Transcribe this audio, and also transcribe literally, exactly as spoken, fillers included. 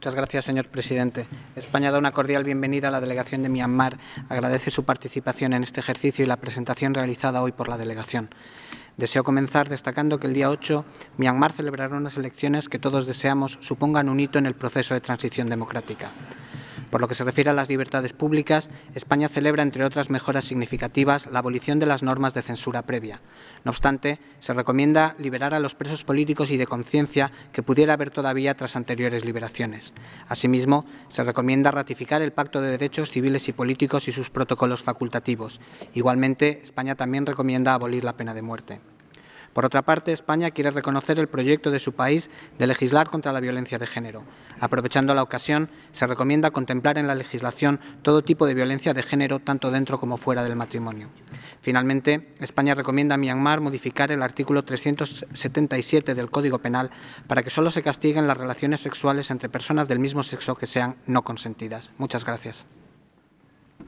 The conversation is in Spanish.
Muchas gracias, señor presidente. España da una cordial bienvenida a la delegación de Myanmar. Agradece su participación en este ejercicio y la presentación realizada hoy por la delegación. Deseo comenzar destacando que el día ocho Myanmar celebrará unas elecciones que todos deseamos supongan un hito en el proceso de transición democrática. Por lo que se refiere a las libertades públicas, España celebra, entre otras mejoras significativas, la abolición de las normas de censura previa. No obstante, se recomienda liberar a los presos políticos y de conciencia que pudiera haber todavía tras anteriores liberaciones. Asimismo, se recomienda ratificar el Pacto de Derechos Civiles y Políticos y sus protocolos facultativos. Igualmente, España también recomienda abolir la pena de muerte. Por otra parte, España quiere reconocer el proyecto de su país de legislar contra la violencia de género. Aprovechando la ocasión, se recomienda contemplar en la legislación todo tipo de violencia de género, tanto dentro como fuera del matrimonio. Finalmente, España recomienda a Myanmar modificar el artículo trescientos setenta y siete del Código Penal para que solo se castiguen las relaciones sexuales entre personas del mismo sexo que sean no consentidas. Muchas gracias.